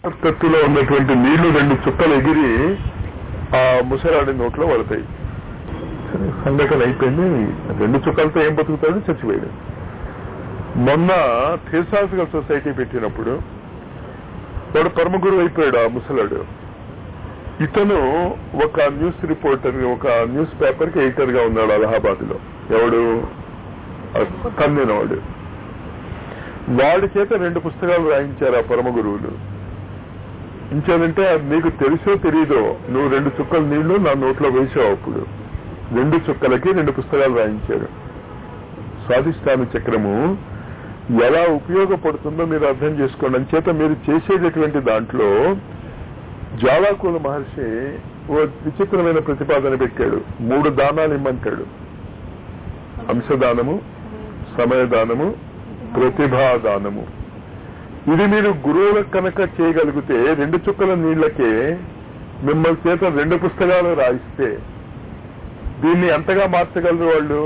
తత్తులో ఉన్నటువంటి నీళ్లు రెండు చుక్కలు ఎగిరి ఆ ముసలాడి నోట్లో పడతాయి. సంఘటన అయిపోయింది. రెండు చుక్కలతో ఏం బతుకుతాడు? చచ్చిపోయాడు. మొన్న థియోసాఫికల్ సొసైటీ పెట్టినప్పుడు వాడు పరమగురు అయిపోయాడు ఆ ముసలాడు. ఇతను ఒక న్యూస్ రిపోర్టర్, ఒక న్యూస్ పేపర్ కి ఎడిటర్ గా ఉన్నాడు అలహాబాద్ లో. ఎవడు? కన్నినవాడు. వాడి చేత రెండు పుస్తకాలు రాయించారు ఆ పరమ గురువులు. ఇంకేదంటే నీకు తెలుసో తెలీదో, నువ్వు రెండు చుక్కల నీళ్లు నా నోట్లో వేసావు. అప్పుడు రెండు చుక్కలకి రెండు పుస్తకాలు రాయించారు. స్వాధిష్టాన చక్రము ఎలా ఉపయోగపడుతుందో మీరు అర్థం చేసుకోండి. అంచేత మీరు చేసేటటువంటి దాంట్లో జ్వాలాకుల మహర్షి ఓ విచిత్రమైన ప్రతిపాదన పెట్టాడు. 3 దానాలు ఇమ్మంటాడు: అంశదానము, సమయదానము, ప్రతిభాదానము. ఇది మీరు గురువులకు కనుక చేయగలిగితే రెండు చుక్కల నీళ్లకే మిమ్మల్ని చేత రెండు పుస్తకాలు రాయిస్తే దీన్ని ఎంతగా మార్చగలరు వాళ్ళు?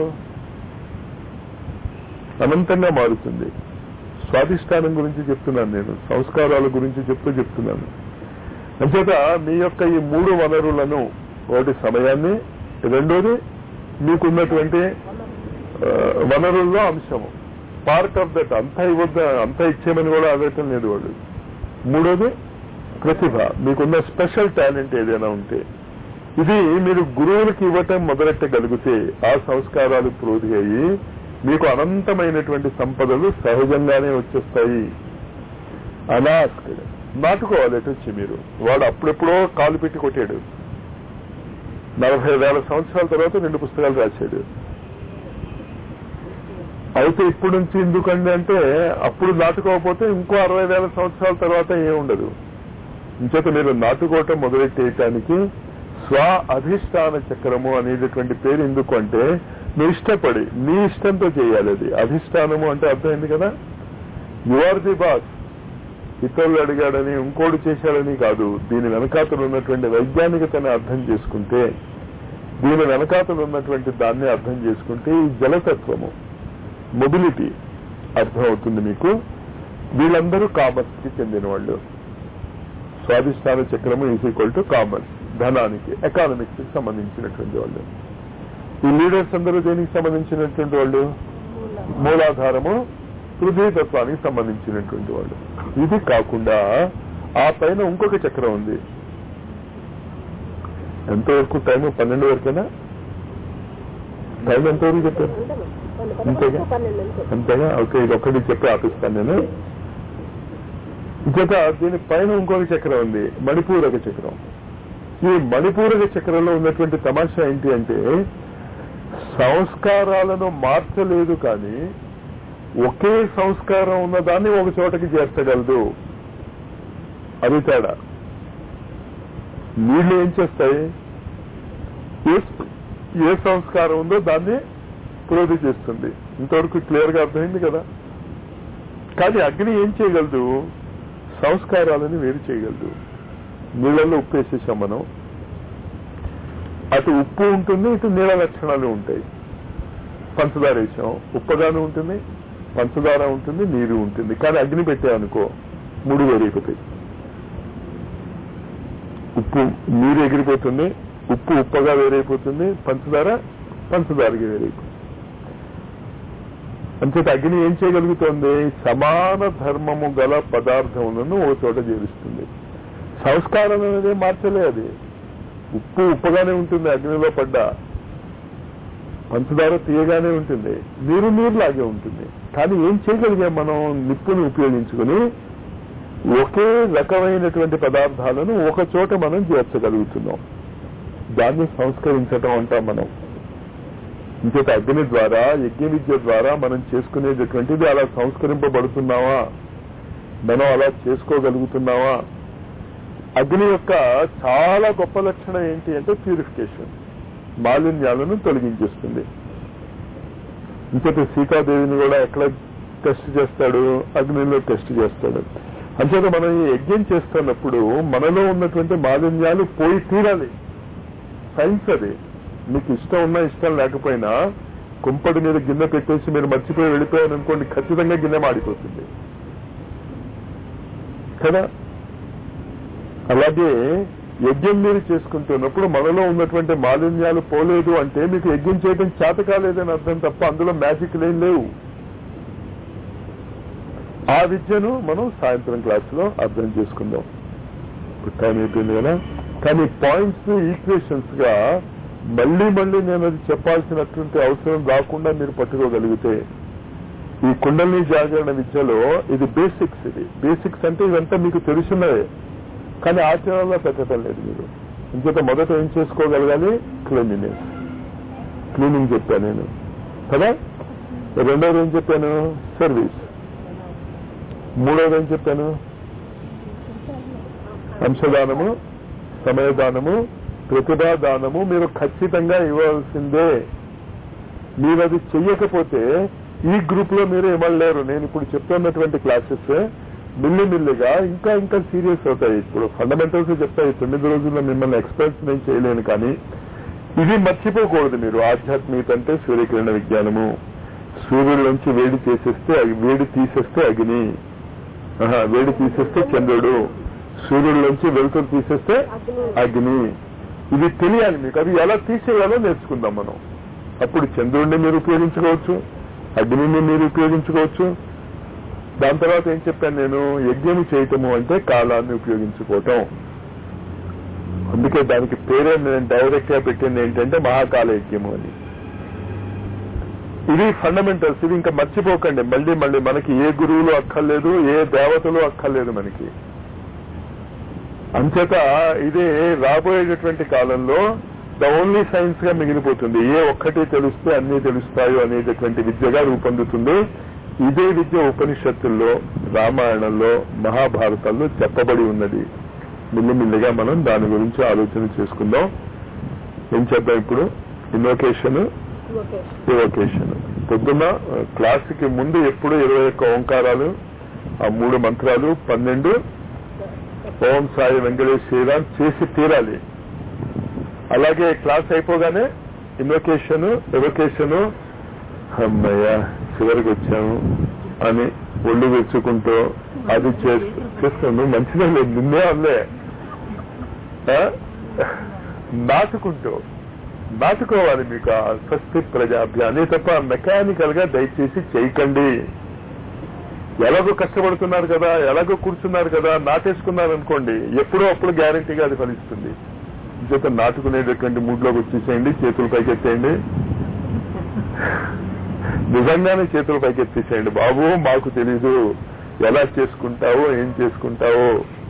అనంతంగా మారుతుంది. స్వాధిష్టానం గురించి చెప్తున్నాను నేను, సంస్కారాల గురించి చెప్తున్నాను. అంచేత మీ యొక్క ఈ 3 వనరులను, ఒకటి సమయాన్ని, రెండోది మీకున్నటువంటి వనరుల్లో అంశము, పార్ట్ ఆఫ్ దట్. అంతా ఇవ్వద్దా, అంతా ఇచ్చేమని కూడా అడగటం లేదు వాళ్ళు. మూడోది ప్రతిభ, మీకున్న స్పెషల్ టాలెంట్ ఏదైనా ఉంటే ఇది మీరు గురువులకు ఇవ్వటం మొదలెట్టగలిగితే ఆ సంస్కారాలు ప్రోధి అయ్యి మీకు అనంతమైనటువంటి సంపదలు సహజంగానే వచ్చేస్తాయి. అనాస్కడ్ నాటుకోవాలి. వచ్చి మీరు వాడు అప్పుడెప్పుడో కాలు పెట్టి కొట్టాడు. 40,000 సంవత్సరాల తర్వాత 2 పుస్తకాలు రాశాడు. అయితే ఇప్పుడు నుంచి ఎందుకండి అంటే అప్పుడు నాటుకోకపోతే ఇంకో 60,000 సంవత్సరాల తర్వాత ఏముండదు. ఇంచేత మీరు నాటుకోవటం మొదలెట్టేయటానికి స్వ అధిష్టాన చక్రము అనేటటువంటి పేరు ఎందుకు అంటే మీరు ఇష్టపడి మీ ఇష్టంతో చేయాలి. అది అధిష్టానము అంటే అర్థమైంది కదా. You are the boss. ఇతరులు అడిగాడని ఇంకోటి చేశాడని కాదు. దీని వెనకాతలు ఉన్నటువంటి వైజ్ఞానికతను అర్థం చేసుకుంటే, దీని వెనకాతలు ఉన్నటువంటి దాన్ని అర్థం చేసుకుంటే ఈ జలతత్వము, మొబిలిటీ అర్థమవుతుంది మీకు. వీళ్ళందరూ కామర్స్ కి చెందిన వాళ్ళు. స్వాధిష్టాన చక్రము ఈజ్ ఈక్వల్ టు కామర్స్, ధనానికి, ఎకానమిక్స్ కి సంబంధించినటువంటి వాళ్ళు. ఈ లీడర్స్ అందరూ దేనికి సంబంధించినటువంటి వాళ్ళు? మూలాధారము, పృథ్వీతత్వానికి సంబంధించినటువంటి వాళ్ళు. ఇది కాకుండా ఆ పైన ఇంకొక చక్రం ఉంది. ఎంతవరకు టైం? 12 వరకేనా? టైం ఎంతవరకు చెప్పారు? అంతేగా? ఓకే, ఇది ఒక్కటి చెప్పి ఆపిస్తాను నేను. ఇంకొక దీని పైన ఇంకొక చక్రం ఉంది, మణిపూరక చక్రం. ఈ మణిపూరక చక్రంలో ఉన్నటువంటి తమాషా ఏంటి అంటే సంస్కారాలను మార్చలేదు, కానీ ఒకే సంస్కారం ఉన్నదాన్ని ఒక చోటకి చేర్చగలదు. అది తేడా. నీళ్లు ఏం చేస్తాయి? ఏ సంస్కారం ఉందో దాన్ని ప్రోధి చేస్తుంది. ఇంతవరకు క్లియర్ గా అర్థమైంది కదా. కానీ అగ్ని ఏం చేయగలదు? సంస్కారాలని వేరు చేయగలదు. నీళ్లలో ఉప్పు వేసేసాం మనం. అటు ఉప్పు ఉంటుంది, ఇటు నీళ్ళ లక్షణాలు ఉంటాయి. పంచదార వేసాం, ఉప్పగాను ఉంటుంది, పంచదార ఉంటుంది, నీరు ఉంటుంది. కానీ అగ్ని పెట్టామనుకో 3 వేరైపోతాయి. ఉప్పు నీరు ఎగిరిపోతుంది, ఉప్పు ఉప్పగా వేరైపోతుంది, పంచదార పంచదారగా వేరైపోతుంది. అంచేత అగ్ని ఏం చేయగలుగుతోంది? సమాన ధర్మము గల పదార్థములను ఒక చోట చేరుస్తుంది. సంస్కారం అనేది మార్చలే. అది ఉప్పు ఉప్పగానే ఉంటుంది, అగ్నిలో పడ్డా. పంచదార తీయగానే ఉంటుంది, నీరు నీరులాగే ఉంటుంది. కానీ ఏం చేయగలిగాం మనం? నిప్పుని ఉపయోగించుకుని ఒకే రకమైనటువంటి పదార్థాలను ఒక చోట మనం చేర్చగలుగుతున్నాం. దాన్ని సంస్కరించటం అంటాం మనం. ఇంకేత అగ్ని ద్వారా, యజ్ఞ విద్య ద్వారా మనం చేసుకునేటటువంటిది అలా సంస్కరింపబడుతున్నావా? మనం అలా చేసుకోగలుగుతున్నావా? అగ్ని యొక్క చాలా గొప్ప లక్షణం ఏంటి అంటే ప్యూరిఫికేషన్, మాలిన్యాలను తొలగించేస్తుంది. ఇంకేత సీతాదేవిని కూడా ఎక్కడ టెస్ట్ చేస్తాడు? అగ్నిలో టెస్ట్ చేస్తాడు. అంచేత మనం ఈ యజ్ఞం చేస్తున్నప్పుడు మనలో ఉన్నటువంటి మాలిన్యాలు పోయి తీరాలి. సైన్స్ అది. మీకు ఇష్టం ఉన్నా ఇష్టం లేకపోయినా కుంపటి మీద గిన్నె పెట్టేసి మీరు మర్చిపోయి వెళ్ళిపోయారనుకోండి, ఖచ్చితంగా గిన్నె మాడిపోతుంది కదా. అలాగే యజ్ఞం మీరు చేసుకుంటున్నప్పుడు మనలో ఉన్నటువంటి మాలిన్యాలు పోలేదు అంటే మీకు యజ్ఞం చేయడం చేత కాలేదని అర్థం తప్ప అందులో మ్యాజిక్ ఏం లేవు. ఆ విద్యను మనం సాయంత్రం క్లాసులో అర్థం చేసుకుందాం. టైం అయిపోయింది కదా. కానీ పాయింట్స్ ఈక్వేషన్స్ గా మళ్ళీ మళ్ళీ నేను అది చెప్పాల్సినటువంటి అవసరం రాకుండా మీరు పట్టుకోగలిగితే ఈ కుండలిని జాగరణ విద్యలో ఇది బేసిక్స్. ఇది బేసిక్స్ అంటే ఇదంతా మీకు తెలుసున్నదే, కానీ ఆచరణలో పెట్టడం లేదు మీరు. ఇంకొక మొదట ఏం చేసుకోగలగాలి? క్లీనింగ్ చెప్పాను నేను కదా. రెండోది ఏం చెప్పాను? సర్వీస్. మూడోది ఏం చెప్పాను? అంశదానము, సమయదానము, ప్రతిభాదానము మీరు ఖచ్చితంగా ఇవ్వాల్సిందే. మీరు అది చెయ్యకపోతే ఈ గ్రూప్ లో మీరు ఇవ్వలేరు. నేను ఇప్పుడు చెప్తున్నటువంటి క్లాసెస్ మిల్లిమిల్లిగా ఇంకా ఇంకా సీరియస్ అవుతాయి. ఇప్పుడు ఫండమెంటల్స్ చెప్తాయి. 9 రోజుల్లో మిమ్మల్ని ఎక్స్పర్ట్స్ నేను చేయలేను, కానీ ఇది మర్చిపోకూడదు మీరు. ఆధ్యాత్మికత అంటే సూర్యకిరణ విజ్ఞానము. సూర్యుడి నుంచి వేడి తీసేస్తే అగ్ని, వేడి తీసేస్తే చంద్రుడు, సూర్యుడి నుంచి వెలుతురు తీసేస్తే అగ్ని. ఇది తెలియాలి మీకు. అది ఎలా తీసేయాలో నేర్చుకుందాం మనం. అప్పుడు చంద్రుడిని మీరు ఉపయోగించుకోవచ్చు, అగ్నిని మీరు ఉపయోగించుకోవచ్చు. దాని తర్వాత ఏం చెప్పాను నేను? యజ్ఞం చేయటము అంటే కాలాన్ని ఉపయోగించుకోవటం. అందుకే దానికి పేరే నేను డైరెక్ట్ గా పెట్టింది ఏంటంటే మహాకాల యజ్ఞము అని. ఇది ఫండమెంటల్స్. ఇది ఇంకా మర్చిపోకండి. మళ్ళీ మళ్ళీ మనకి ఏ గురువులు అక్కర్లేదు, ఏ దేవతలు అక్కర్లేదు మనకి. అంచేత ఇదే రాబోయేటటువంటి కాలంలో ద ఓన్లీ సైన్స్ గా మిగిలిపోతుంది. ఏ ఒక్కటి తెలిస్తే అన్ని తెలుస్తాయో అనేటటువంటి విద్యగా రూపొందుతుంది. ఇదే విద్య ఉపనిషత్తుల్లో, రామాయణంలో, మహాభారతాల్లో చెప్పబడి ఉన్నది. మిల్లిమిల్లిగా మనం దాని గురించి ఆలోచన చేసుకుందాం. ఏం చేద్దాం ఇప్పుడు? ఇన్వొకేషన్. పొద్దున్న క్లాసుకి ముందు ఎప్పుడు 21 ఓంకారాలు, ఆ 3 మంత్రాలు, 12 ఓం సాయి వెంకటేష్ శ్రీరామ్ చేసి తీరాలి. అలాగే క్లాస్ అయిపోగానే ఎవొకేషన్ అమ్మయ్య చివరికి వచ్చాము అని ఒళ్ళు తెచ్చుకుంటూ అది చేస్తాను. మంచిదే లేదు, నిన్నే అల్లే నాటుకోవాలి మీకు ఆ స్వస్తి ప్రజాభ్యాన్ని తప్ప మెకానికల్ గా దయచేసి చేయకండి. ఎలాగో కష్టపడుతున్నారు కదా, ఎలాగో కూర్చున్నారు కదా, నాటేసుకున్నారు అనుకోండి, ఎప్పుడో అప్పుడు గ్యారంటీగా అది ఫలిస్తుంది. ఇంకొక నాటుకునేటటువంటి మూడ్లోకి వచ్చేసేయండి. చేతులు పైకెత్తేయండి. నిజంగానే చేతులు పైకెత్తేసేయండి. బాబు మాకు తెలీదు ఎలా చేసుకుంటావో ఏం చేసుకుంటావో.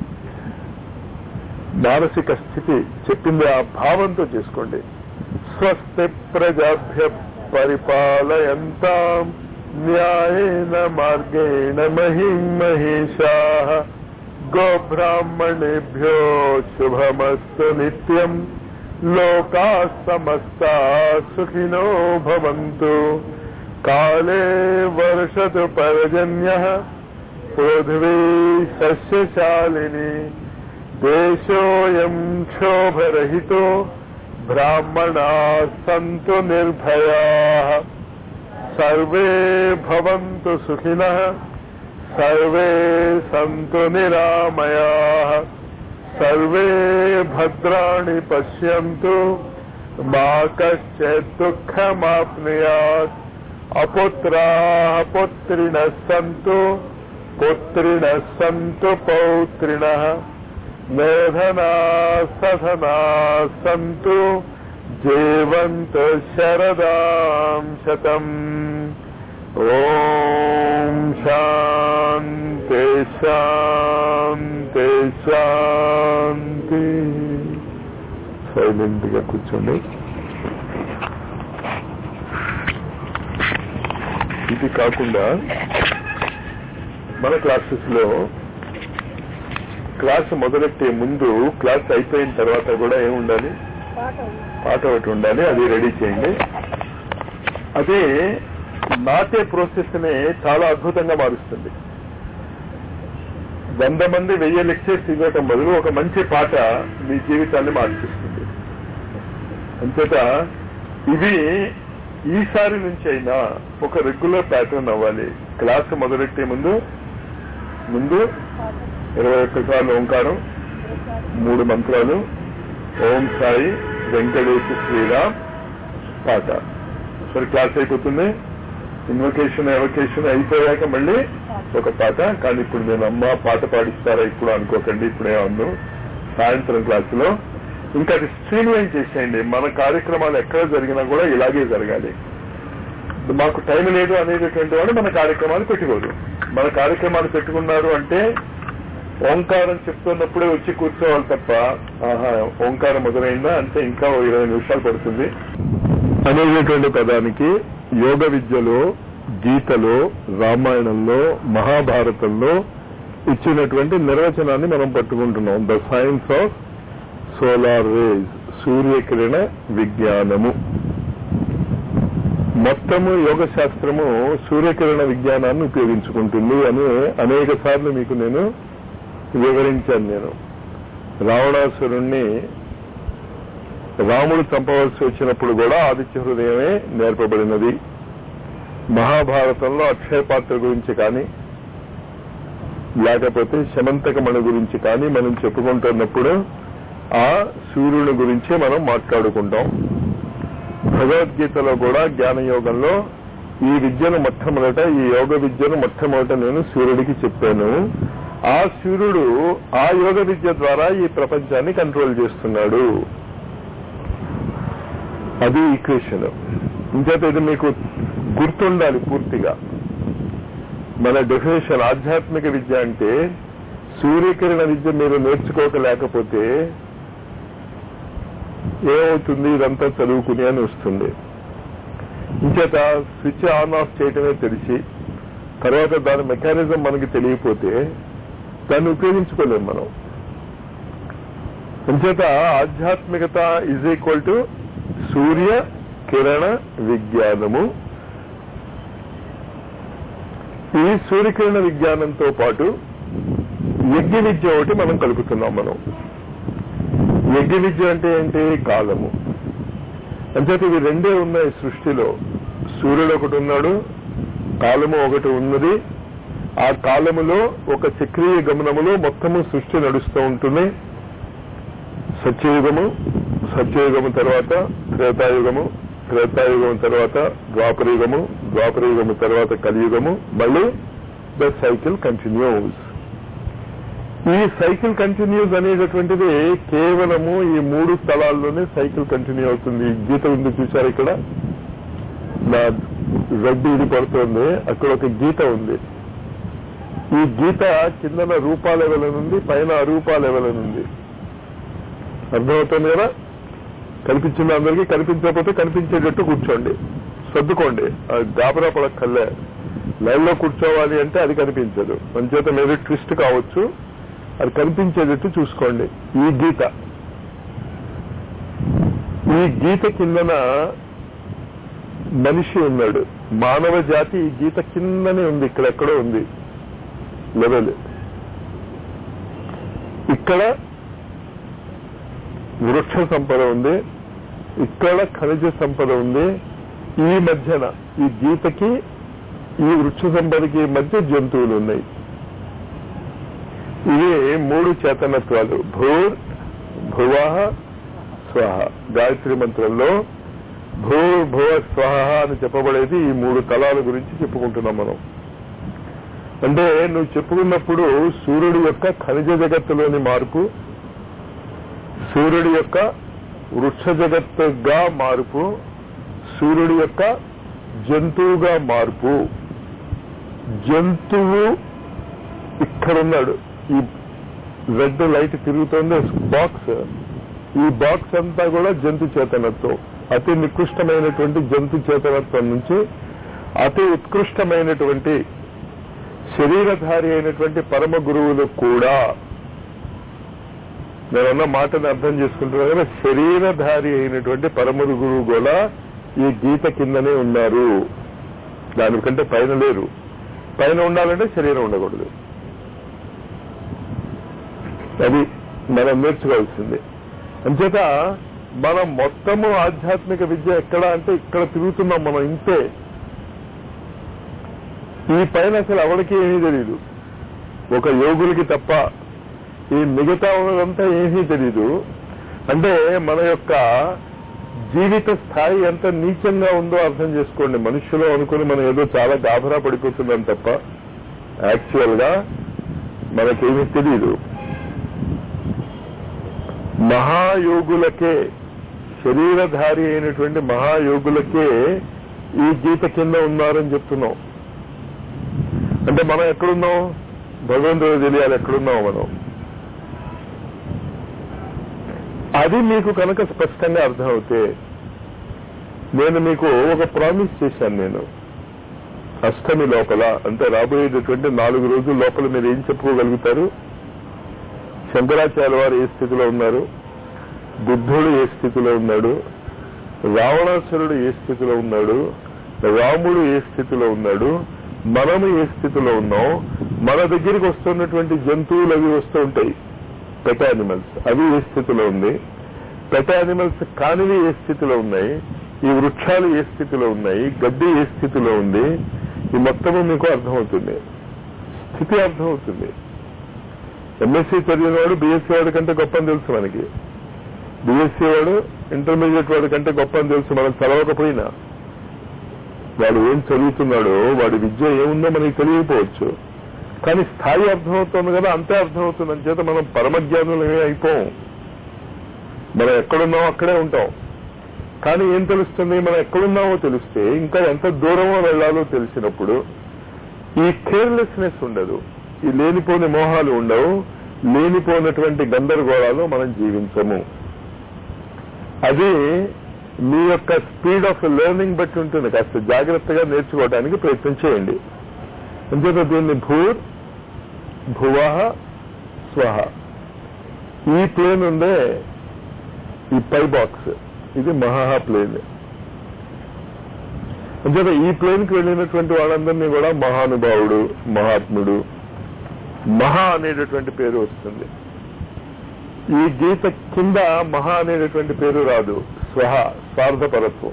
మానసిక స్థితి చెప్పింది ఆ భావంతో చేసుకోండి. స్వస్తి ప్రజాభ్య పరిపాలయంతాం న్యాయేన మార్గేణ మహిం మహేషాః గోబ్రాహ్మణేభ్యో శుభమస్తు నిత్యం లోకాః సమస్తాః సుఖినో భవంతు కాలే వర్షతు పర్జన్యః పృథివీ సస్యశాలిని దేశోऽయం క్షోభరహితో బ్రాహ్మణాః సంతు నిర్భయాః సర్వే భవంతు సుఖినః సర్వే సంతు నిరామయాః సర్వే భద్రాణి పశ్యంతు మా కశ్చిత్ దుఃఖమాప్నుయాత్ అపుత్రాః పుత్రిణః సంతు పుత్రిణః సంతు పౌత్రిణః మేధనాః సధనాః సంతు జీవంతు శరదాం శతం. ఓం శాంతి శాంతి శాంతి. సైలెంట్ గా కూర్చోండి. ఇది కాకుండా మన క్లాసెస్ లో క్లాస్ మొదలెట్టే ముందు, క్లాస్ అయిపోయిన తర్వాత కూడా ఏముండాలి? పాట ఒకటి ఉండాలి. అది రెడీ చేయండి. అదే నాటే ప్రాసెస్ ని చాలా అద్భుతంగా మారుస్తుంది. 100 మంది 1000 లెక్చర్స్ ఇవ్వటం బదులు ఒక మంచి పాట మీ జీవితాన్ని మార్చిస్తుంది. అంతేత ఇది ఈసారి నుంచి అయినా ఒక రెగ్యులర్ ప్యాటర్న్ అవ్వాలి. క్లాస్ మొదలెట్టే ముందు 21 సార్లు ఓంకారం, 3 మంత్రాలు, ఓం సాయి వెంకటేశ శ్రీరామ్ పాట. సరే, క్లాస్ అయిపోతుంది. ఇన్వకేషన్ ఎవకేషన్ అయిపోయాక మళ్ళీ ఒక పాట. కానీ ఇప్పుడు నేను అమ్మ పాట పాడిస్తారా ఇప్పుడు అనుకోకండి, ఇప్పుడే అన్ను సాయంత్రం క్లాసులో. ఇంకా అది స్ట్రీమ్లైన్ చేసేయండి. మన కార్యక్రమాలు ఎక్కడ జరిగినా కూడా ఇలాగే జరగాలి. మాకు టైం లేదు అనేటటువంటి వాడు మన కార్యక్రమాలు పెట్టుకోరు. మన కార్యక్రమాలు పెట్టుకున్నారు అంటే ఓంకారం చెప్తున్నప్పుడే వచ్చి కూర్చోవాలి తప్ప, ఆహా ఓంకారం మొదలైందా అంటే ఇంకా 20 నిమిషాలు పడుతుంది అనేటటువంటి పదానికి యోగ విద్యలో, గీతలో, రామాయణంలో, మహాభారతంలో ఇచ్చినటువంటి నిర్వచనాన్ని మనం పట్టుకుంటున్నాం. The science of solar rays, సూర్యకిరణ విజ్ఞానము. మొత్తము యోగ శాస్త్రము సూర్యకిరణ విజ్ఞానాన్ని ఉపయోగించుకుంటుంది అని అనేక సార్లు మీకు నేను వివరించాను. నేను రావణాసురుణ్ణి రాముడు చంపవలసి వచ్చినప్పుడు కూడా ఆదిత్య హృదయమే నేర్పబడినది. మహాభారతంలో అక్షయ పాత్ర గురించి కానీ లేకపోతే శమంతకమణి గురించి కానీ మనం చెప్పుకుంటున్నప్పుడు ఆ సూర్యుని గురించే మనం మాట్లాడుకుంటాం. భగవద్గీతలో కూడా జ్ఞానయోగంలో ఈ విద్యను మొట్టమొదట, ఈ యోగ విద్యను మొట్టమొదట నేను సూర్యుడికి చెప్పాను. ఆ సూర్యుడు ఆ యోగ విద్య ద్వారా ఈ ప్రపంచాన్ని కంట్రోల్ చేస్తున్నాడు. అది ఈక్వేషన్. ఇంచేత ఇది మీకు గుర్తుండాలి పూర్తిగా. మన డెఫినేషన్ ఆధ్యాత్మిక విద్య అంటే సూర్యకిరణ విద్య మీరు నేర్చుకోకలేకపోతే ఏమవుతుంది, ఇదంతా చదువుకుని అని వస్తుంది. ఇంచేత స్విచ్ ఆన్ ఆఫ్ చేయటమే తెలిసి తర్వాత దాని మెకానిజం మనకి తెలియకపోతే దాన్ని ఉపయోగించుకోలేము మనం. ఇంచేత ఆధ్యాత్మికత ఈజ్ ఈక్వల్ టు సూర్య కిరణ విజ్ఞానము. ఈ సూర్యకిరణ విజ్ఞానంతో పాటు యజ్ఞ విద్య ఒకటి మనం కలుపుతున్నాం. మనం యజ్ఞ విద్య అంటే ఏంటి, కాలము. అంచేత ఇవి రెండే ఉన్నాయి సృష్టిలో. సూర్యుడు ఒకటి ఉన్నాడు, కాలము ఒకటి ఉన్నది. ఆ కాలములో ఒక చక్రీయ గమనములో మొత్తము సృష్టి నడుస్తూ ఉంటుంది. సత్యయుగము, సత్యయుగము తర్వాత త్రేతాయుగము, త్రేతాయుగము తర్వాత ద్వాపరయుగము, ద్వాపరయుగము తర్వాత కలియుగము, మళ్ళీ ద సైకిల్ కంటిన్యూస్. ఈ సైకిల్ కంటిన్యూస్ అనేటటువంటిది కేవలము ఈ 3 స్థలాల్లోనే సైకిల్ కంటిన్యూ అవుతుంది. గీత ఉంది చూశారు, ఇక్కడ నా రెడ్ ఇది పడుతోంది, అక్కడ ఒక గీత ఉంది. ఈ గీత కిందన రూపా లెవెల్ ఉంది, పైన అరూపా లెవెల్ ఉంది. అర్థమవుతుంది కదా? కనిపించింది అందరికీ. కనిపించకపోతే కనిపించేటట్టు కూర్చోండి, సర్దుకోండి. గాబరా పడక్కర్లే. లైన్ లో కూర్చోవాలి అంటే అది కనిపించదు. మంచేత మీరు ట్విస్ట్ కావచ్చు, అది కనిపించేటట్టు చూసుకోండి. ఈ గీత, ఈ గీత కిందన మనిషి ఉన్నాడు. మానవ జాతి ఈ గీత కిందనే ఉంది, ఇక్కడెక్కడో ఉంది లెవెల్. ఇక్కడ వృక్ష సంపద ఉంది, ఇక్కడ ఖనిజ సంపద ఉంది. ఈ మధ్యన ఈ గీతకి ఈ వృక్ష సంపదకి మధ్య జంతువులు ఉన్నాయి. ఇవి 3 చేతనత్వాలు. భూర్ భువః స్వహ. గాయత్రి మంత్రంలో భూర్ భువ స్వహ అని చెప్పబడేది ఈ 3 తలాల గురించి చెప్పుకుంటున్నాం మనం. అంటే నువ్వు చెప్పుకున్నప్పుడు సూర్యుడి యొక్క ఖనిజ జగత్తులోని మార్పు, సూర్యుడి యొక్క వృక్ష జగత్తుగా మార్పు, సూర్యుడి యొక్క జంతువుగా మార్పు. జంతువు ఇక్కడున్నాడు, ఈ రెడ్ లైట్ తిరుగుతోంది బాక్స్. ఈ బాక్స్ అంతా కూడా జంతు చేతనత్వం. అతి నికృష్టమైనటువంటి జంతు చేతనత్వం నుంచి అతి ఉత్కృష్టమైనటువంటి శరీరధారి అయినటువంటి పరమ గురువులు కూడా, నేనన్న మాటను అర్థం చేసుకుంటున్నా కదా, శరీరధారి అయినటువంటి పరమ గురువు కూడా ఈ గీత కిందనే ఉన్నారు. దానికంటే పైన లేరు. పైన ఉండాలంటే శరీరం ఉండకూడదు. అది మనం నేర్చుకోవాల్సింది. అంచేత మనం మొత్తము ఆధ్యాత్మిక విద్య ఎక్కడ అంటే ఇక్కడ తిరుగుతున్నాం మనం. ఇంతే. ఈ పైన అసలు ఎవరికి ఏమీ తెలియదు, ఒక యోగులకి తప్ప. ఈ మిగతా ఉన్నదంతా ఏమీ తెలీదు. అంటే మన యొక్క జీవిత స్థాయి ఎంత నీచంగా ఉందో అర్థం చేసుకోండి. మనుషులు అనుకుని మనం ఏదో చాలా గాభరా పడిపోతున్నాం తప్ప యాక్చువల్ గా మనకేమీ తెలియదు. మహాయోగులకే, శరీరధారి అయినటువంటి మహాయోగులకే ఈ గీత కింద ఉన్నారని చెప్తున్నాం. అంటే మనం ఎక్కడున్నాం? భగవంతుడు తెలియాలి ఎక్కడున్నాం మనం. అది మీకు కనుక స్పష్టంగా అర్థమవుతే, నేను మీకు ఒక ప్రామిస్ చేశాను. నేను అష్టమి లోపల, అంటే రాబోయేటటువంటి 4 రోజుల లోపల మీరు ఏం చెప్పుకోగలుగుతారు? శంకరాచార్య వారు ఏ స్థితిలో ఉన్నారు, బుద్ధుడు ఏ స్థితిలో ఉన్నాడు, రావణాసురుడు ఏ స్థితిలో ఉన్నాడు, రాముడు ఏ స్థితిలో ఉన్నాడు, మనము ఏ స్థితిలో ఉన్నాం, మన దగ్గరికి వస్తున్నటువంటి జంతువులు అవి వస్తూ ఉంటాయి, పెట్ యానిమల్స్, అవి ఏ స్థితిలో ఉంది, పెట్ యానిమల్స్ కానివి ఏ స్థితిలో ఉన్నాయి, ఈ వృక్షాలు ఏ స్థితిలో ఉన్నాయి, గడ్డి ఏ స్థితిలో ఉంది, ఈ మొత్తము మీకు అర్థమవుతుంది, స్థితి అర్థమవుతుంది. ఎంఎస్సీ చదివిన వాడు బీఎస్సీ వాడి కంటే గొప్ప అని తెలుసు మనకి, బీఎస్సీ వాడు ఇంటర్మీడియట్ వాడి కంటే గొప్ప అని తెలుసు. మనం చదవకపోయినా వాడు ఏం చదువుతున్నాడో, వాడి విద్య ఏముందో మనకి తెలియకపోవచ్చు, కానీ స్థాయి అర్థమవుతుంది కదా, అంతే అర్థమవుతుంది. అంచేత మనం పరమజ్ఞానులు ఏమీ అయిపోం. మనం ఎక్కడున్నామో అక్కడే ఉంటాం. కానీ ఏం తెలుస్తుంది? మనం ఎక్కడున్నామో తెలిస్తే ఇంకా ఎంత దూరమో వెళ్లాలో తెలిసినప్పుడు ఈ కేర్లెస్నెస్ ఉండదు, ఈ లేనిపోని మోహాలు ఉండవు, లేనిపోయినటువంటి గందరగోళాలు మనం జీవించము. అది మీ యొక్క స్పీడ్ ఆఫ్ లెర్నింగ్ బట్టి ఉంటుంది. కాస్త జాగ్రత్తగా నేర్చుకోవడానికి ప్రయత్నం చేయండి. అంచేత దీన్ని భూర్ భువః స్వః, ఈ ప్లేన్ ఉందే, ఈ పై బాక్స్, ఇది మహా ప్లేన్. అంచేత ఈ ప్లేన్కి వెళ్ళినటువంటి వాళ్ళందరినీ కూడా మహానుభావుడు, మహాత్ముడు, మహా అనేటటువంటి పేరు వస్తుంది. ఈ గీత కింద మహా అనేటటువంటి పేరు రాదు. స్వహ, స్వార్థపరత్వం.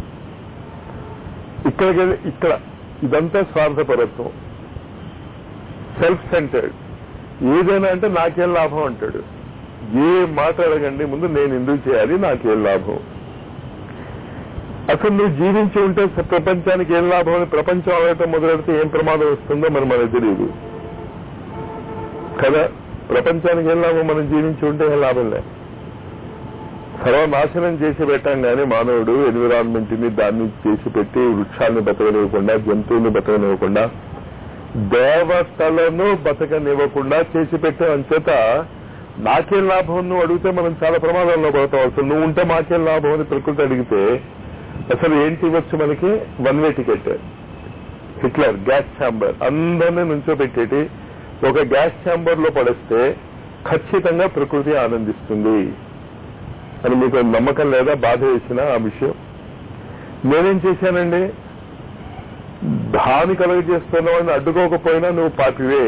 ఇక్కడ ఇదంతా స్వార్థపరత్వం, సెల్ఫ్ సెంటర్డ్. ఏదైనా అంటే నాకేం లాభం అంటాడు. ఏ మాట అడగండి ముందు, నేను ఎందుకు చేయాలి, నాకేం లాభం. అసలు నువ్వు జీవించి ఉంటే ప్రపంచానికి ఏం లాభం అని ప్రపంచం అడగటం మొదలెడితే ఏం ప్రమాదం వస్తుందో మరి మనకు తెలియదు కదా. ప్రపంచానికి ఏం లాభం? మనం జీవించి ఉంటే ఏం లాభం లే. సర్వనాశనం చేసి పెట్టాం కానీ మానవుడు ఎన్విరాన్మెంట్ ని దాన్ని చేసి పెట్టి వృక్షాన్ని బతకనివ్వకుండా, జంతువుల్ని బతకనివ్వకుండా, దేవతలను బతకనివ్వకుండా చేసి పెట్టే అంచేత నాకేం లాభం నువ్వు అడిగితే మనం చాలా ప్రమాదంలో పడతాం. అసలు నువ్వు ఉంటే మాకేం లాభం అని ప్రకృతి అడిగితే అసలు ఏంటి ఇవ్వచ్చు మనకి? 1 way ticket. Hitler gas chamber అందరినీ నుంచోబెట్టేటి ఒక గ్యాస్ ఛాంబర్ లో పడేస్తే ఖచ్చితంగా ప్రకృతి ఆనందిస్తుంది అని మీకు నమ్మకం లేదా? బాధ వేసిన ఆ విషయం. నేనేం చేశానండి? హాని కలుగజేస్తున్నావని అడ్డుకోకపోయినా నువ్వు పాపివే.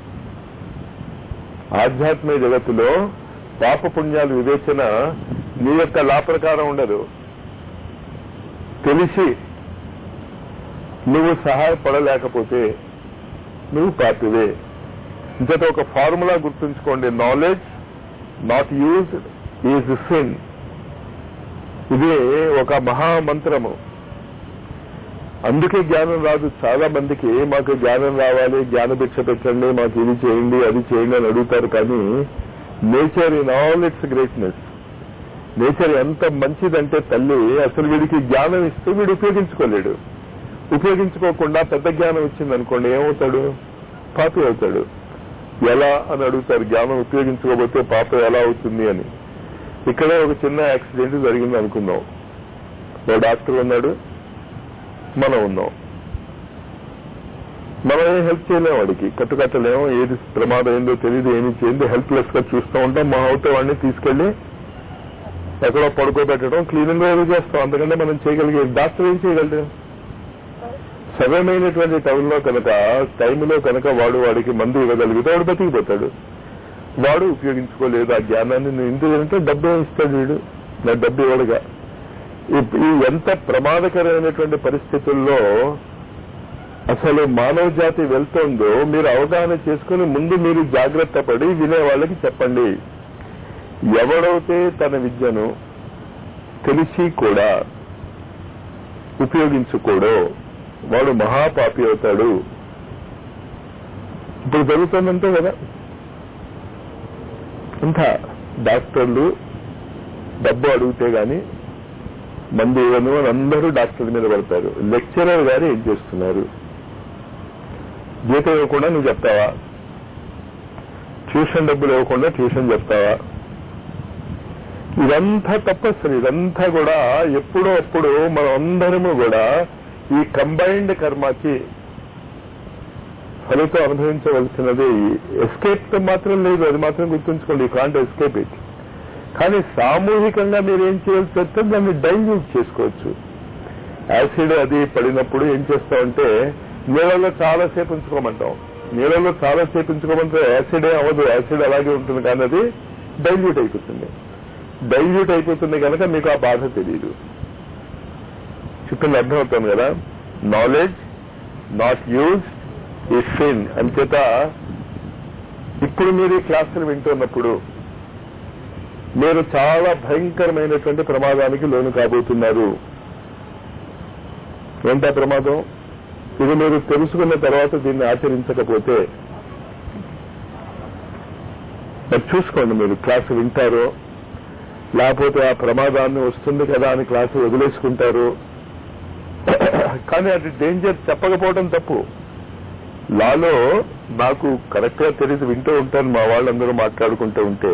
ఆధ్యాత్మిక జగత్తులో పాప పుణ్యాలు వివేచన నీ యొక్క లా ప్రకారం ఉండదు. తెలిసి నువ్వు సహాయపడలేకపోతే నువ్వు పాపివే. ఇంతట ఒక ఫార్ములా గుర్తుంచుకోండి, knowledge not used is sin. ఇదే ఒక మహామంత్రము. అందుకే జ్ఞానం రాదు చాలా మందికి. మాకు జ్ఞానం రావాలి, జ్ఞానభిక్ష పెట్టండి, మాకు ఇది చేయండి అది చేయండి అని అడుగుతారు. కానీ nature in all its greatness, nature ఎంత మంచిదంటే తల్లి అసలు వీడికి జ్ఞానం ఇస్తూ వీడు ఉపయోగించుకోలేడు. ఉపయోగించుకోకుండా పెద్ద జ్ఞానం ఇచ్చింది అనుకోండి, ఏమవుతాడు? పాపి అవుతాడు. ఎలా అని అడుగుతారు, జ్ఞానం ఉపయోగించుకోకపోతే పాప ఎలా అవుతుంది అని. ఇక్కడే ఒక చిన్న యాక్సిడెంట్ జరిగింది అనుకుందాం. ఓ డాక్టర్ ఉన్నాడు, మనం ఉన్నాం. మనం ఏం హెల్ప్ చేయలేము, వాడికి కట్టుకట్టలేము, ఏది ప్రమాదం ఏందో తెలియదు, ఏమి చేయండి, హెల్ప్లెస్ గా చూస్తూ ఉంటాం. మా అవుతే వాడిని తీసుకెళ్లి ఎక్కడో పడుకోబెట్టడం, క్లీనింగ్ ఏదో చేస్తాం. అందుకంటే మనం చేయగలిగే డాక్టర్ ఏం చేయగలడు? సవ్యమైనటువంటి టైంలో కనుక వాడికి మందు ఇవ్వగలిగితే వాడు బతికిపోతాడు. వాడు ఉపయోగించుకోలేదు ఆ జ్ఞానాన్ని. నువ్వు ఎందుకంటే డబ్బు ఇస్తాడు వీడు, నా డబ్బు ఇవ్వడుగా. ఈ ఎంత ప్రమాదకరమైనటువంటి పరిస్థితుల్లో అసలు మానవ జాతి వెళ్తుందో మీరు అవగాహన చేసుకుని ముందు మీరు జాగ్రత్త పడి వినే వాళ్ళకి చెప్పండి. ఎవడైతే తన విద్యను తెలిసి కూడా ఉపయోగించుకోడో వాడు మహాపాపి అవుతాడు. ఇప్పుడు జరుగుతుందంటే కదా, అంతా డాక్టర్లు డబ్బు అడిగితే గాని మందు ఇవ్వను అని అందరూ డాక్టర్ల మీద పడతారు. లెక్చరర్ గారు ఏం చేస్తున్నారు? జీతం ఇవ్వకుండా నువ్వు చెప్తావా? ట్యూషన్ డబ్బులు ఇవ్వకుండా ట్యూషన్ చెప్తావా? ఇదంతా తప్పసరి. ఇదంతా కూడా ఎప్పుడో అప్పుడు మనం అందరము కూడా ఈ కంబైన్డ్ కర్మకి ఫలితం అనుభవించవలసినది. ఎస్కేప్ మాత్రం లేదు, అది మాత్రం గుర్తుంచుకోండి. You can't escape it. కానీ సామూహికంగా మీరు ఏం చేయాల్సి వస్తే దాన్ని డైల్యూట్ చేసుకోవచ్చు. యాసిడ్ అది పడినప్పుడు ఏం చేస్తామంటే నీళ్ళలో చాలాసేపు ఉంచుకోమంటాం. నీళ్ళలో చాలాసేపు ఉంచుకోమంటే యాసిడే అవ్వదు, యాసిడ్ అలాగే ఉంటుంది, కానీ అది డైల్యూట్ అయిపోతుంది. డైల్యూట్ అయిపోతుంది కనుక మీకు ఆ బాధ తెలియదు. చెప్పింది అర్థమవుతుంది కదా. Knowledge not use is sin. అంచేత ఇప్పుడు మీరు ఈ క్లాసులు వింటున్నప్పుడు మీరు చాలా భయంకరమైనటువంటి ప్రమాదానికి లోను కాబోతున్నారు. ఏంటా ప్రమాదం? ఇది మీరు తెలుసుకున్న తర్వాత దీన్ని ఆచరించకపోతే చూసుకోండి. మీరు క్లాసు వింటారో లేకపోతే ఆ ప్రమాదాన్ని వస్తుంది కదా అని క్లాసు వదిలేసుకుంటారు. కానీ అది డేంజర్ చెప్పకపోవడం తప్పు. లాలో నాకు కరెక్ట్ గా తెలిసి వింటూ ఉంటాను. మా వాళ్ళందరూ మాట్లాడుకుంటూ ఉంటే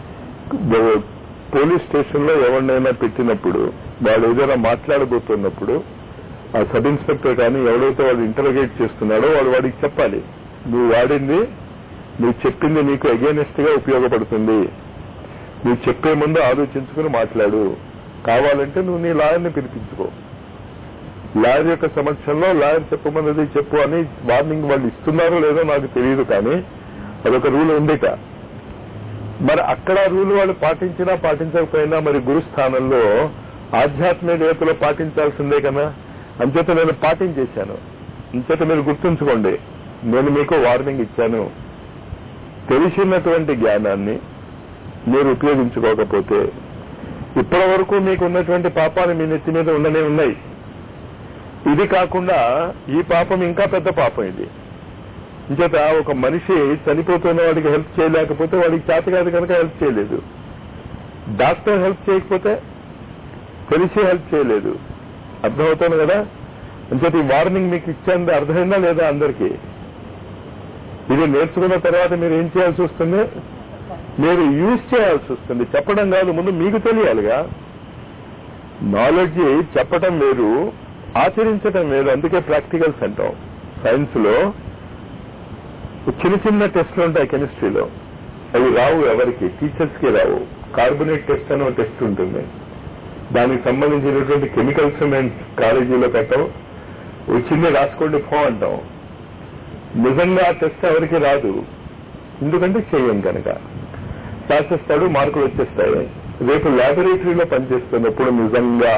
పోలీస్ స్టేషన్ లో ఎవరినైనా పెట్టినప్పుడు వాళ్ళు ఏదైనా మాట్లాడబోతున్నప్పుడు ఆ సబ్ ఇన్స్పెక్టర్ కానీ ఎవడైతే వాడు ఇంటరోగేట్ చేస్తున్నాడో వాడికి చెప్పాలి, నువ్వు వాడింది, నువ్వు చెప్పింది నీకు అగేనెస్ట్ గా ఉపయోగపడుతుంది. నువ్వు చెప్పే ముందు ఆలోచించుకుని మాట్లాడు. కావాలంటే నువ్వు నీ లాయర్ని పిలిపించుకో. లాయర్ యొక్క సమక్షంలో లాయర్ చెప్పమన్నది చెప్పు అని వార్నింగ్ వాళ్ళు ఇస్తున్నారో లేదో నాకు తెలియదు, కానీ అదొక రూల్ ఉందిట. మరి అక్కడ రూల్ వాళ్ళు పాటించినా పాటించకపోయినా మరి గురుస్థానంలో ఆధ్యాత్మికతలో పాటించాల్సిందే కదా. అంచేత నేను పాటించేశాను. అంచేత మీరు గుర్తుంచుకోండి, నేను మీకు వార్నింగ్ ఇచ్చాను. తెలిసినటువంటి జ్ఞానాన్ని మీరు ఉపయోగించుకోకపోతే ఇప్పటి వరకు మీకు ఉన్నటువంటి పాపాలు మీ నెత్తి మీద ఉండనే ఉన్నాయి. ఇది కాకుండా ఈ పాపం ఇంకా పెద్ద పాపం. ఇది ఇంచేత ఒక మనిషి చనిపోతున్న వాడికి హెల్ప్ చేయలేకపోతే వాడికి చేత కాదు కనుక హెల్ప్ చేయలేదు. డాక్టర్ హెల్ప్ చేయకపోతే తెలిసి హెల్ప్ చేయలేదు. అర్థమవుతుంది కదా. అంచేత ఈ వార్నింగ్ మీకు ఇచ్చేందుకు అర్థమైందా లేదా అందరికీ? ఇది నేర్చుకున్న తర్వాత మీరు ఏం చేయాల్సి వస్తుంది? మీరు యూజ్ చేయాల్సి వస్తుంది. చెప్పడం కాదు, ముందు మీకు తెలియాలిగా. నాలెడ్జ్ చెప్పడం వేరు, ఆచరించడం వేరు. అందుకే ప్రాక్టికల్స్ అంటాం. సైన్స్ లో చిన్న చిన్న టెస్ట్లు ఉంటాయి. కెమిస్ట్రీలో అవి రావు ఎవరికి, టీచర్స్ కి రావు. కార్బొనేట్ టెస్ట్ అని ఒక టెస్ట్ ఉంటుంది. దానికి సంబంధించినటువంటి కెమికల్స్ మేము కాలేజీలో పెట్టాం. వచ్చింది రాసుకోండి పో అంటాం. నిజంగా ఆ టెస్ట్ ఎవరికి రాదు, ఎందుకంటే చెయ్యం కనుక. రాసేస్తాడు, మార్కులు వచ్చేస్తాయి. రేపు ల్యాబొరేటరీలో పనిచేస్తున్నప్పుడు నిజంగా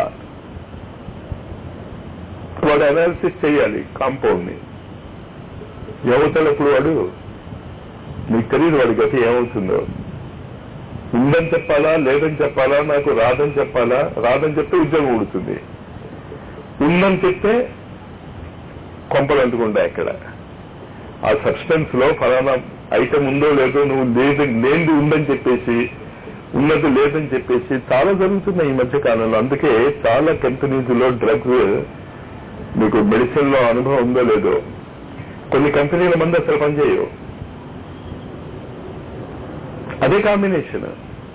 వాడు అనాలిసిస్ చేయాలి కాంపౌండ్ ని. ఏమవుతాడప్పుడు వాడు? నీకు తెలియదు వాడి గతి ఏమవుతుందో. ఉందని చెప్పాలా లేదని చెప్పాలా, నాకు రాదని చెప్పాలా? రాదని చెప్తే ఉద్యోగం ఊడుతుంది, ఉందని చెప్తే కొంపలు అంటుకుంటాయి. అక్కడ ఆ సబ్స్టెన్స్ లో ఫలానా ఐటమ్ ఉందో లేదో నువ్వు లేనిది ఉందని చెప్పేసి, ఉన్నది లేదని చెప్పేసి చాలా జరుగుతున్నాయి ఈ మధ్య కాలంలో. అందుకే చాలా కంపెనీస్ లో డ్రగ్స్, మీకు మెడిసిన్ లో అనుభవం ఉందో లేదో, కొన్ని కంపెనీల మంది అసలు పనిచేయవు. అదే కాంబినేషన్.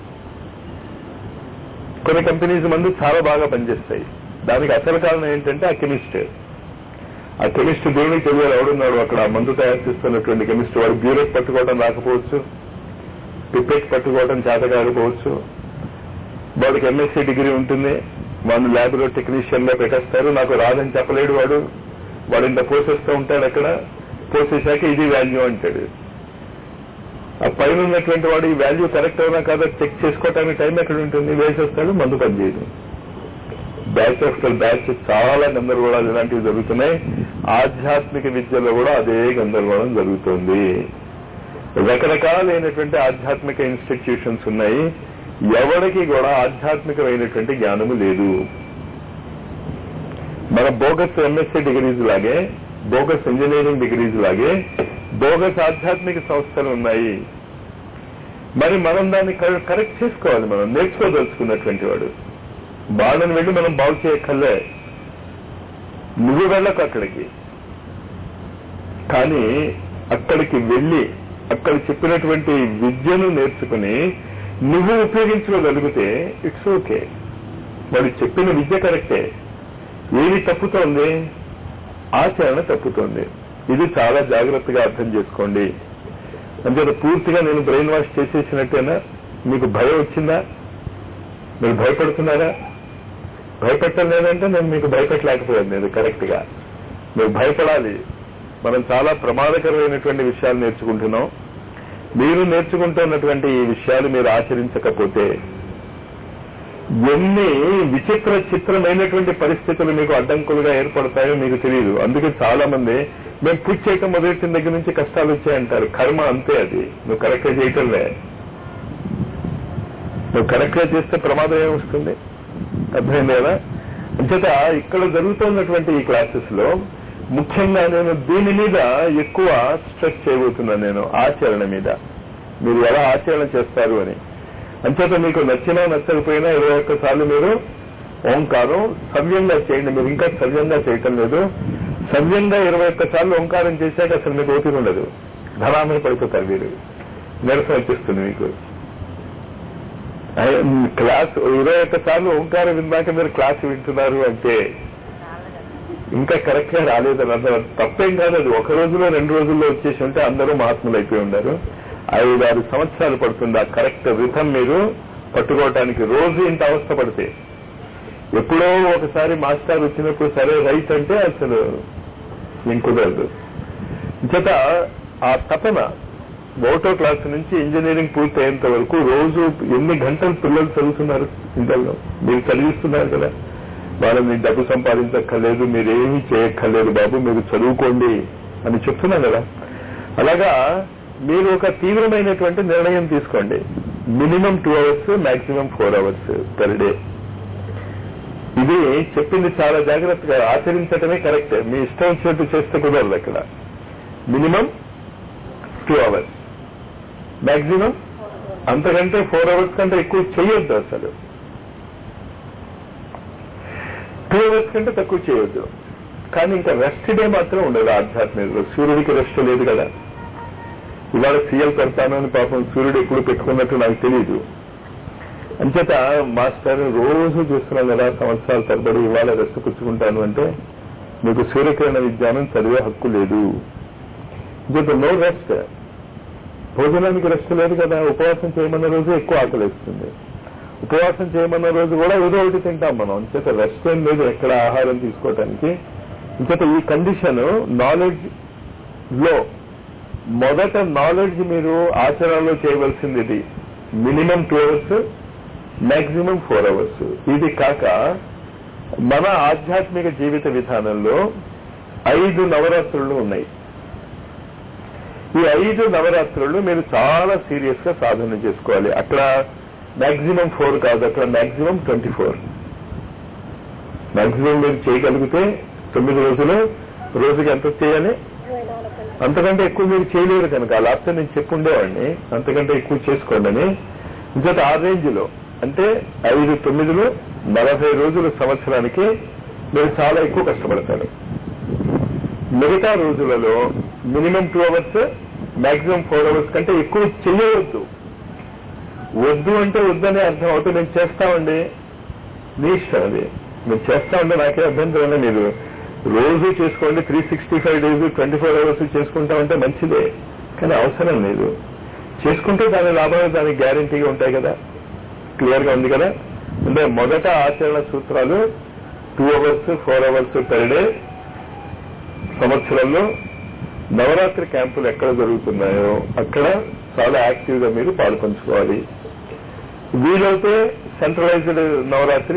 కొన్ని కంపెనీస్ మంది చాలా బాగా పనిచేస్తాయి. దానికి అసలు కారణం ఏంటంటే ఆ కెమిస్ట్. ఆ కెమిస్ట్ దేవునికి తెలియాలి ఎవడున్నాడు అక్కడ మందు తయారు చేస్తున్నటువంటి కెమిస్ట్. వాడు బ్యూరెట్ పట్టుకోవడం రాకపోవచ్చు, పిపెట్ పట్టుకోవడం చేత కాకపోవచ్చు. వాడికి ఎంఎస్సీ డిగ్రీ ఉంటుంది, వాడిని ల్యాబ్లో టెక్నీషియన్ గా పెట్టేస్తారు. నాకు రాదని చెప్పలేడు వాడు. వాడు ఇంత పోసేస్తూ ఉంటాడు. అక్కడ పోసేశాక ఇది వాల్యూ అంటాడు. ఆ పైన ఉన్నటువంటి వాడు ఈ వాల్యూ కరెక్ట్ అవునా కాదా చెక్ చేసుకోవటానికి టైం ఎక్కడ ఉంటుంది? వేసేస్తాడు, మందు పనిచేయదు. బ్యాచ్ ఆఫ్టర్ బ్యాచ్ చాలా గందరగోళాలు ఇలాంటివి జరుగుతున్నాయి. ఆధ్యాత్మిక విద్యలో కూడా అదే గందరగోళం జరుగుతుంది. రకరకాలైనటువంటి ఆధ్యాత్మిక ఇన్స్టిట్యూషన్స్ ఉన్నాయి. ఎవరికి కూడా ఆధ్యాత్మికమైనటువంటి జ్ఞానము లేదు. మన బోగస్ ఎంఎస్సీ డిగ్రీస్ లాగే, బోగస్ ఇంజనీరింగ్ డిగ్రీస్ లాగే బోగస్ ఆధ్యాత్మిక సంస్థలు ఉన్నాయి. మరి మనం దాన్ని కరెక్ట్ చేసుకోవాలి. మనం నేర్చుకోదలుచుకున్నటువంటి వాడు వాళ్ళని వెళ్ళి మనం బాగు చేయక్కర్లే, నువ్వు వెళ్ళకు అక్కడికి. కానీ అక్కడికి వెళ్ళి అక్కడ చెప్పినటువంటి విద్యను నేర్చుకుని నువ్వు ఉపయోగించుకోగలిగితే ఇట్స్ ఓకే. వాడు చెప్పిన విద్య కరెక్టే. ఏది తప్పుతోంది? ఆచరణ తప్పుతోంది. ఇది చాలా జాగ్రత్తగా అర్థం చేసుకోండి. అంతే పూర్తిగా నేను బ్రెయిన్ వాష్ చేసేసినట్టేనా? మీకు భయం వచ్చిందా? మీరు భయపడుతున్నారా? భయపెట్టడం లేదంటే నేను మీకు భయపెట్టలేకపోయాను. నేను కరెక్ట్ గా మీరు భయపడాలి. మనం చాలా ప్రమాదకరమైనటువంటి విషయాలు నేర్చుకుంటున్నాం. మీరు నేర్చుకుంటున్నటువంటి ఈ విషయాలు మీరు ఆచరించకపోతే ఎన్ని విచిత్ర చిత్రమైనటువంటి పరిస్థితులు మీకు అడ్డంకులుగా ఏర్పడతాయో మీకు తెలియదు. అందుకే చాలా మంది మేము పూజ చేయటం మొదలెట్టిన దగ్గర నుంచి కష్టాలు వచ్చాయంటారు. కర్మ అంతే, అది నువ్వు కరెక్ట్ గా చేయటంలే. నువ్వు కరెక్ట్ గా చేస్తే ప్రమాదం ఏమొస్తుంది? అర్థమైంది కదా? అంచేత ఇక్కడ జరుగుతున్నటువంటి ఈ క్లాసెస్ లో ముఖ్యంగా నేను దీని మీద ఎక్కువ స్ట్రెస్ చేయబోతున్నాను. నేను ఆచరణ మీద, మీరు ఎలా ఆచరణ చేస్తారు అని. అంచేత మీకు నచ్చినా నచ్చకపోయినా 21 సార్లు మీరు ఓంకారం సవ్యంగా చేయండి. మీరు ఇంకా సవ్యంగా చేయటం లేదు. సవ్యంగా 21 సార్లు ఓంకారం చేశాక అసలు మీకు ఓపిక ఉండదు. ధనామని పడిపోతారు మీరు. నిరసన వచ్చేస్తుంది మీకు. క్లాస్ 21 సార్లు ఓంకారం విన్నాక మీరు క్లాస్ వింటున్నారు అంటే ఇంకా కరెక్ట్ గా రాలేదని అర్థం. తప్పేం కాదు. అది ఒక రోజులో 2 రోజుల్లో వచ్చేసి ఉంటే అందరూ మహాత్ములు అయిపోయి ఉన్నారు. 5-6 సంవత్సరాలు పడుతుంది ఆ కరెక్ట్ రిథం మీరు పట్టుకోవటానికి. రోజు ఇంత అవస్థ పడితే ఎప్పుడో ఒకసారి మాస్టర్ వచ్చినప్పుడు సరే రైట్ అంటే అసలు నేను కుదరదు. చేత ఆ తపన 1వ క్లాస్ నుంచి ఇంజనీరింగ్ పూర్తయ్యేంత వరకు రోజు ఎన్ని గంటలు పిల్లలు చదువుతున్నారు ఇంటర్లో? మీరు చదివిస్తున్నారు కదా. వాళ్ళని డబ్బు సంపాదించక్కర్లేదు, మీరేమీ చేయక్కర్లేదు బాబు, మీరు చదువుకోండి అని చెప్తున్నారు కదా. అలాగా మీరు ఒక తీవ్రమైనటువంటి నిర్ణయం తీసుకోండి. Minimum 2 hours, maximum 4 hours per day. ఇది చెప్పింది చాలా జాగ్రత్తగా ఆచరించటమే కరెక్ట్. మీ ఇష్టం వచ్చినట్టు చేస్తే కుదరదు. అక్కడ మినిమం 2 hours, మాక్సిమం అంతకంటే 4 hours కంటే ఎక్కువ చేయొద్దు. అసలు 2 hours కంటే తక్కువ చేయొద్దు. కానీ ఇంకా రెస్ట్ డే మాత్రం ఉండదు ఆధ్యాత్మికలో. సూర్యుడికి రెస్ట్ లేదు కదా. ఇవాళ సీఎల్ పెడతాను అని పాపం సూర్యుడు ఎప్పుడు పెట్టుకున్నట్టు నాకు తెలియదు. అంచేత మాస్టర్ రోజు చూస్తున్నాం కదా సంవత్సరాల తరబడి, ఇవాళ రెస్ట్ పుచ్చుకుంటాను అంటే మీకు సూర్యకిరణ విజ్ఞానం చదివే హక్కు లేదు. అంచేత నో రెస్ట్. భోజనానికి రెస్ట్ లేదు కదా. ఉపవాసం చేయమన్న రోజు ఎక్కువ ఆకలిస్తుంది. ఉపవాసం చేయమన్న రోజు కూడా ఏదో ఒకటి తింటాం మనం. అంచేత రెస్ట్ ఏం లేదు ఎక్కడ ఆహారం తీసుకోవటానికి. అంచేత ఈ కండిషన్ నాలెడ్జ్ లో మొదట నాలెడ్జ్ మీరు ఆచరణలో చేయవలసింది ఇది. Minimum 2 hours, maximum 4 hours. ఇది కాక మన ఆధ్యాత్మిక జీవిత విధానంలో 5 నవరాత్రులు ఉన్నాయి. ఈ 5 నవరాత్రులు మీరు చాలా సీరియస్ గా సాధన చేసుకోవాలి. అక్కడ మాక్సిమం 4 కాదు, అక్కడ మాక్సిమం 24. మాక్సిమం మీరు చేయగలిగితే 9 రోజులు, రోజుకి ఎంత చేయాలి? అంతకంటే ఎక్కువ మీరు చేయలేరు కనుక లాస్ట్ నేను చెప్పుండేవాడిని అంతకంటే ఎక్కువ చేసుకోండి. ఇంకొక ఆ రేంజ్ లో అంటే 5, 9, 40 రోజుల సంవత్సరానికి మీరు చాలా ఎక్కువ కష్టపడతారు. మిగతా రోజులలో మినిమం 2 hours, మాక్సిమం 4 hours కంటే ఎక్కువ చేయవద్దు. వద్దు అంటే వద్దనే అర్థం అవుతుంది. నేను చేస్తామండి, మీ ఇష్టం అది. మీరు చేస్తా ఉంటే నాకే అభ్యంతరం. మీరు రోజు చేసుకోండి, 365 days 24 hours చేసుకుంటామంటే మంచిదే. కానీ అవసరం లేదు. చేసుకుంటే దాని లాభాలు దానికి గ్యారంటీగా ఉంటాయి కదా. క్లియర్ గా ఉంది కదా. అంటే మొదట ఆచరణ సూత్రాలు 2 hours, 4 hours per day. సంవత్సరంలో నవరాత్రి క్యాంపులు ఎక్కడ జరుగుతున్నాయో అక్కడ చాలా యాక్టివ్ గా మీరు పాల్పంచుకోవాలి. వీలైతే సెంట్రలైజ్డ్ నవరాత్రి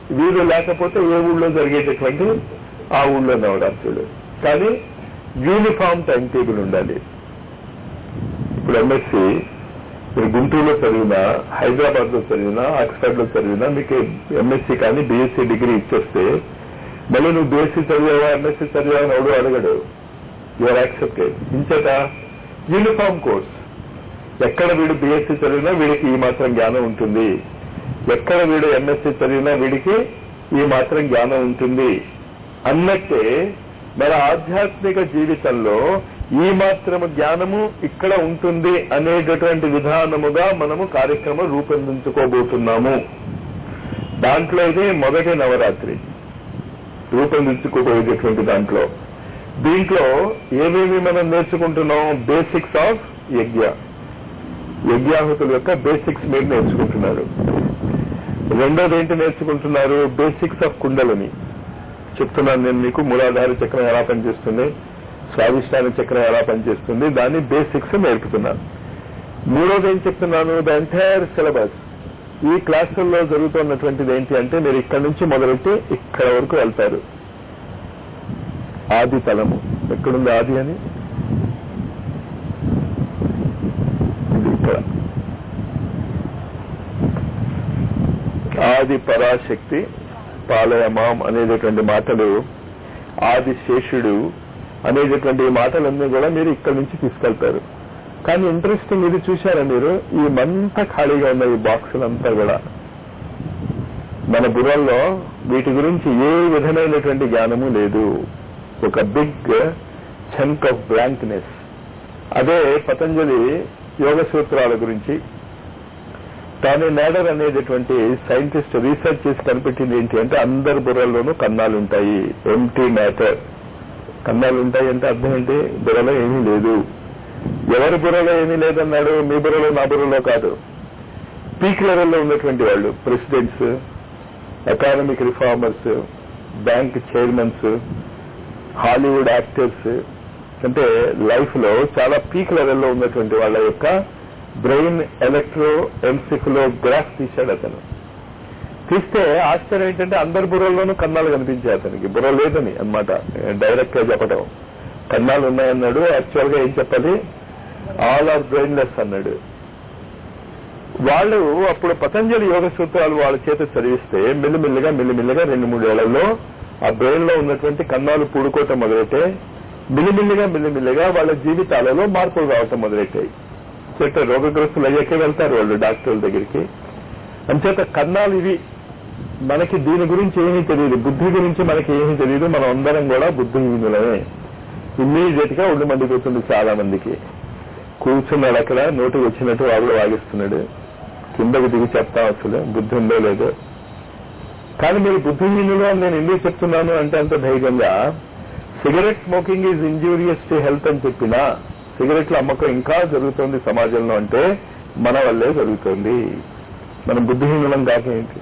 వీరు లేకపోతే ఏ ఊళ్ళో జరిగేటటువంటి ఆ ఊళ్ళో నవరాత్రులు. కానీ యూనిఫామ్ టైం టేబుల్ ఉండాలి. ఇప్పుడు ఎంఎస్సి మీరు గుంటూరులో చదివినా, హైదరాబాద్ లో చదివినా, ఆక్స్ఫర్డ్ లో చదివినా మీకు ఎంఎస్సి కానీ బీఎస్సీ డిగ్రీ ఇచ్చేస్తే మళ్ళీ నువ్వు బీఎస్సీ చదివావా ఎంఎస్సీ చదివావా అని ఎవడు అడగడు. You are accepted. ఇంచేత యూనిఫామ్ కోర్స్. ఎక్కడ వీడు బీఎస్సీ చదివినా వీడికి ఈ మాత్రం జ్ఞానం ఉంటుంది, ఎక్కడ వీడు ఎంఎస్సీ చదివినా వీడికి ఈ మాత్రం జ్ఞానం ఉంటుంది అన్నట్టే మన ఆధ్యాత్మిక జీవితంలో ఈ మాత్రము జ్ఞానము ఇక్కడ ఉంటుంది అనేటటువంటి విధానముగా మనము కార్యక్రమం రూపొందించుకోబోతున్నాము. దాంట్లో ఇది మొదటి నవరాత్రి రూపొందించుకోబోయేటటువంటి దాంట్లో. దీంట్లో ఏమేమి మనం నేర్చుకుంటున్నాం? బేసిక్స్ ఆఫ్ యజ్ఞాహుతుల యొక్క బేసిక్స్ మీరు నేర్చుకుంటున్నారు. రెండోది ఏంటి నేర్చుకుంటున్నారు? బేసిక్స్ ఆఫ్ కుండలని చెప్తున్నాను నేను మీకు. మూలాధార చక్రం ఎలా పనిచేస్తుంది, స్వాధిష్టాన చక్రం ఎలా పనిచేస్తుంది, దాని బేసిక్స్ నేర్పుతున్నాను. మూడోది ఏం చెప్తున్నాను? ద ఎంటైర్ సిలబస్ ఈ క్లాసుల్లో జరుగుతున్నటువంటిది ఏంటి అంటే మీరు ఇక్కడ నుంచి మొదలెట్టి ఇక్కడ వరకు వెళ్తారు. ఆది తలము ఎక్కడుంది? ఆది అని ఇది ఇక్కడ. ఆది పరాశక్తి పాలయమాం అనేటటువంటి మాటలు, ఆది శేషుడు అనేటటువంటి మాటలన్నీ కూడా మీరు ఇక్కడి నుంచి తీసుకెళ్తారు. కానీ ఇంట్రెస్టింగ్ ఇది చూశారా మీరు? ఈ మంతా ఖాళీగా ఉన్న ఈ బాక్సులంతా కూడా మన బుర్రల్లో వీటి గురించి ఏ విధమైనటువంటి జ్ఞానము లేదు. ఒక బిగ్ చంక్ ఆఫ్ బ్లాంక్నెస్. అదే పతంజలి యోగ సూత్రాల గురించి టానీ నాడర్ అనేటటువంటి సైంటిస్ట్ రీసెర్చ్ చేసి కనిపెట్టింది ఏంటి అంటే అందరి బుర్రల్లోనూ కన్నాలు ఉంటాయి. Empty matter. కన్నాలు ఉంటాయి అంటే అర్థం ఏంటి? బుర్రలో ఏమీ లేదు. ఎవరి బుర్రలో ఏమీ లేదన్నాడు? మీ బుర్రలో, నా బుర్రలో కాదు. పీక్ లెవెల్లో ఉన్నటువంటి వాళ్ళు, presidents, economic reformers, bank chairmans, Hollywood actors, అంటే లైఫ్ లో చాలా పీక్ లెవెల్లో ఉన్నటువంటి వాళ్ళ యొక్క బ్రెయిన్ ఎలక్ట్రో ఎన్సిఫిలోగ్రాఫ్ తీశాడు అతను. తీస్తే ఆశ్చర్యం ఏంటంటే అందరి బుర్రల్లోనూ కన్నాలు కనిపించాయి అతనికి. బుర్ర లేదని అన్నమాట డైరెక్ట్ గా చెప్పడం. కన్నాలు ఉన్నాయన్నాడు, యాక్చువల్ గా ఏం చెప్పాలి? ఆల్ ఆర్ బ్రెయిన్లెస్ అన్నాడు. వాళ్ళు అప్పుడు పతంజలి యోగ సూత్రాలు వాళ్ళ చేత చదివిస్తే మెల్లిమెల్లిగా 2-3 ఏళ్లలో ఆ బ్రెయిన్ లో ఉన్నటువంటి కన్నాలు పూడుకోవటం మొదలైతే మెల్లిమెల్లిగా వాళ్ళ జీవితాలలో మార్పులు రావటం మొదలెట్టాయి. చేత రోగగ్రస్తులు అయ్యాకే వెళ్తారు వాళ్ళు డాక్టర్ల దగ్గరికి. అంచేత కన్నాలు ఇవి. మనకి దీని గురించి ఏమీ తెలియదు, బుద్ధి గురించి మనకి ఏమీ తెలియదు. మనం అందరం కూడా బుద్ధిహీనులమే. ఇమ్మీడియట్ గా ఒళ్ళు మండిపోతుంది చాలా మందికి. కూర్చున్నాడు అక్కడ, నోటికి వచ్చినట్టు వాళ్ళు వాగిస్తున్నాడు. కిందకు దిగి చెప్తాం అసలు బుద్ధి ఉందో లేదో. కానీ మీరు బుద్ధిహీనులు అని నేను ఎందుకు చెప్తున్నాను అంటే అంత ధైర్యంగా, cigarette smoking is injurious to health అని చెప్పినా సిగరెట్ల అమ్మకం ఇంకా జరుగుతుంది సమాజంలో అంటే మన వల్లే జరుగుతుంది. మనం బుద్ధిహీనులం కాక ఏంటి?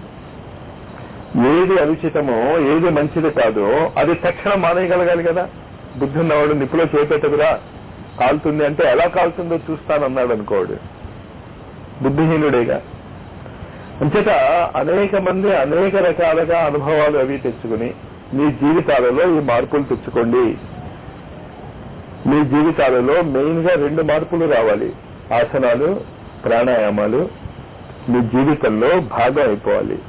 ఏది అనుచితమో, ఏది మంచిది కాదో అది తక్షణం మానేయగలగాలి కదా. బుద్ధి ఉన్నవాడు నిప్పులో చేపెట్టదురా, కాలుతుంది అంటే ఎలా కాలుతుందో చూస్తానన్నాడు అనుకోడు, బుద్ధిహీనుడేగా. అంచేత అనేక మంది అనేక రకాలుగా అనుభవాలు అవి తెచ్చుకుని మీ జీవితాలలో ఈ మార్పులు తెచ్చుకోండి. మీ జీవితాలలో మెయిన్ గా 2 మార్పులు రావాలి. ఆసనాలు, ప్రాణాయామాలు మీ జీవితంలో భాగం అయిపోవాలి.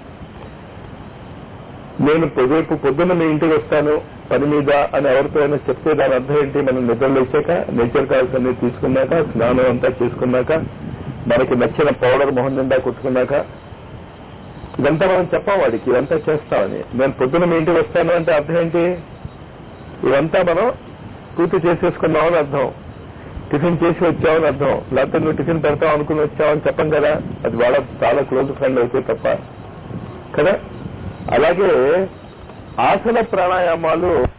నేను రేపు పొద్దున్న మీ ఇంటికి వస్తాను పని మీద అని ఎవరితో అయినా చెప్తే దాని అర్థం ఏంటి? మనం నిద్రలో వచ్చాక, నేచర్ కాల్స్ అన్ని తీసుకున్నాక, స్నానం అంతా చేసుకున్నాక, మనకి నచ్చిన పౌడర్ మొహం నిండా కొట్టుకున్నాక ఇదంతా మనం చెప్పాం వాడికి, ఇదంతా చేస్తామని. నేను పొద్దున్న మీ ఇంటికి వస్తాను అంటే అర్థం ఏంటి? ఇదంతా మనం పూర్తి చేసేసుకున్నామని అర్థం. టిఫిన్ చేసి వచ్చామని అర్థం. లేకపోతే నువ్వు టిఫిన్ పెడతావు అనుకుని వచ్చావని చెప్పం కదా, అది వాళ్ళ చాలా క్లోజ్ ఫ్రెండ్ అయితే తప్ప కదా. అలాగే ఆసన ప్రాణాయామాలు